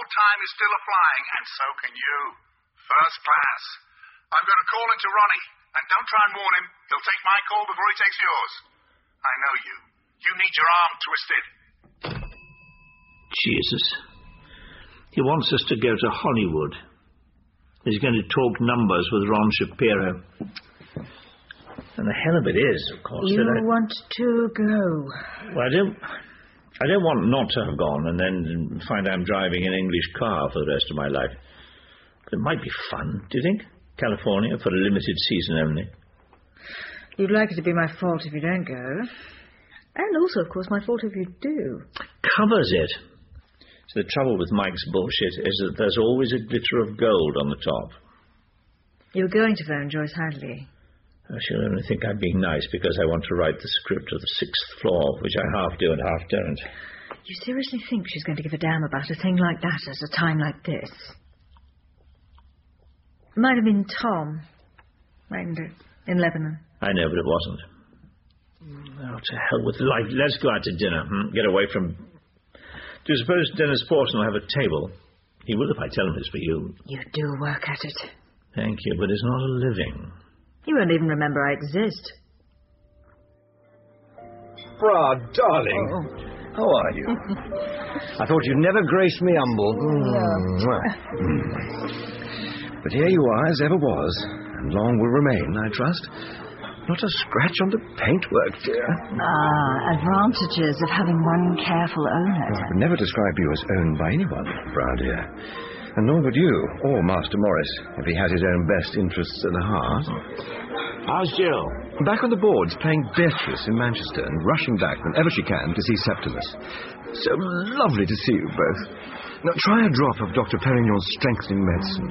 Old time is still a-flying, and so can you. First class. I'm going to call into Ronnie, and don't try and warn him. He'll take my call before he takes yours. I know you. You need your arm twisted. Jesus. He wants us to go to Hollywood. He's going to talk numbers with Ron Shapiro. And the hell of it is, of course, you want to go. Well, I don't want not to have gone and then find I'm driving an English car for the rest of my life. It might be fun, do you think? California for a limited season only. You'd like it to be my fault if you don't go. And also, of course, my fault if you do. Covers it. So the trouble with Mike's bullshit is that there's always a glitter of gold on the top. You're going to phone Joyce Hadley. She'll only think I'm being nice because I want to write the script of the 6th floor, which I half do and half don't. You seriously think she's going to give a damn about a thing like that at a time like this? It might have been Tom. In Lebanon. I know, but it wasn't. Oh, to hell with life. Let's go out to dinner. Get away from... Do you suppose Dennis Porson will have a table? He will if I tell him it's for you. You do work at it. Thank you, but it's not a living. You won't even remember I exist. Brad, darling. Oh. How are you? I thought you'd never grace me humble. But here you are, as ever was, and long will remain, I trust. Not a scratch on the paintwork, dear. Advantages of having one careful owner. I would never describe you as owned by anyone, Brown, dear. And nor would you, or Master Morris, if he had his own best interests at the heart. How's Jill? Back on the boards, playing Beatrice in Manchester and rushing back whenever she can to see Septimus. So lovely to see you both. Now, try a drop of Dr. Perignon's strengthening medicine.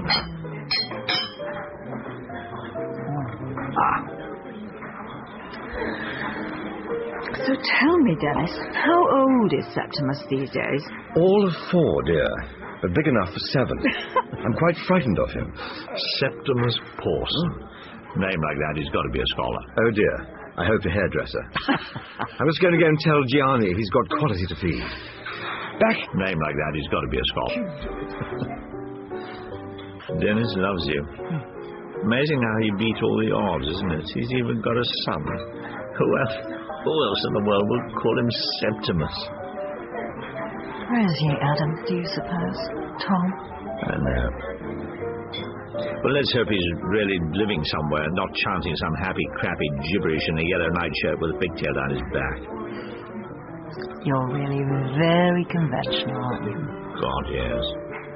So tell me, Dennis, how old is Septimus these days? All of 4, dear, but big enough for 7. I'm quite frightened of him. Septimus Porson. Name like that, he's got to be a scholar. Oh, dear. I hope a hairdresser. I was going to go and tell Gianni he's got quality to feed. Back. Name like that, he's got to be a scholar. Dennis loves you. Amazing how he beat all the odds, isn't it? He's even got a son. Who else in the world would call him Septimus? Where is he, Adam, do you suppose? Tom? I know. Well, let's hope he's really living somewhere and not chanting some happy, crappy gibberish in a yellow nightshirt with a pigtail down his back. You're really very conventional, aren't you? God, yes.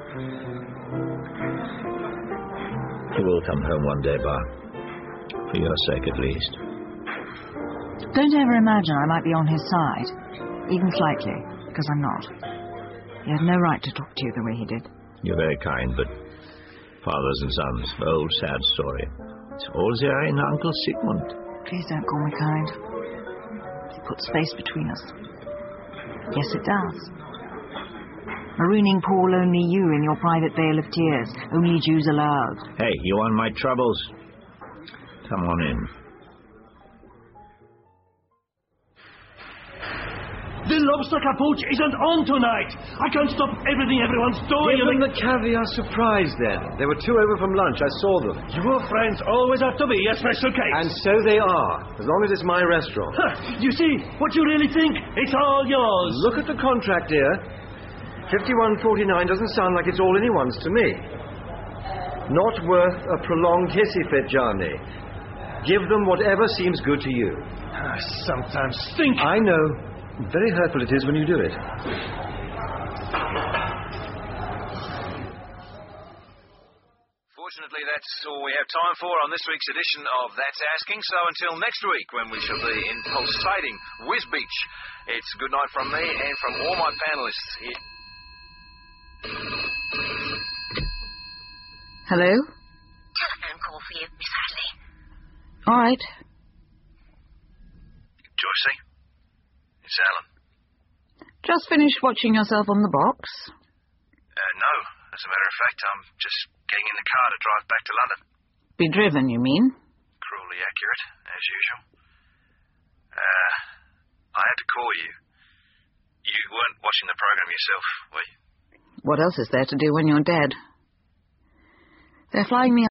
He will come home one day, Bar. For your sake, at least. Don't ever imagine I might be on his side. Even slightly, because I'm not. He had no right to talk to you the way he did. You're very kind, but fathers and sons, old sad story. It's all there in Uncle Sigmund. Please don't call me kind. It puts space between us. Yes, it does. Marooning Paul only you in your private vale of tears. Only Jews allowed. Hey, you want my troubles? Come on in. The lobster capuch isn't on tonight. I can't stop everything everyone's doing. Give them the caviar surprise, then. There were 2 over from lunch. I saw them. Your friends always have to be a special case. And so they are, as long as it's my restaurant. You see, what you really think, it's all yours. Look at the contract, dear. 51.49 doesn't sound like it's all anyone's to me. Not worth a prolonged hissy fit, Johnny. Give them whatever seems good to you. I sometimes think... I know. Very hurtful it is when you do it. Fortunately, that's all we have time for on this week's edition of That's Asking. So until next week, when we shall be in pulsating Whiz Beach, it's good night from me and from all my panellists here. Hello? Telephone call for you, Miss Hadley. All right. Joycey? It's Alan. Just finished watching yourself on the box? No. As a matter of fact, I'm just getting in the car to drive back to London. Be driven, you mean? Cruelly accurate, as usual. I had to call you. You weren't watching the program yourself, were you? What else is there to do when you're dead? They're flying me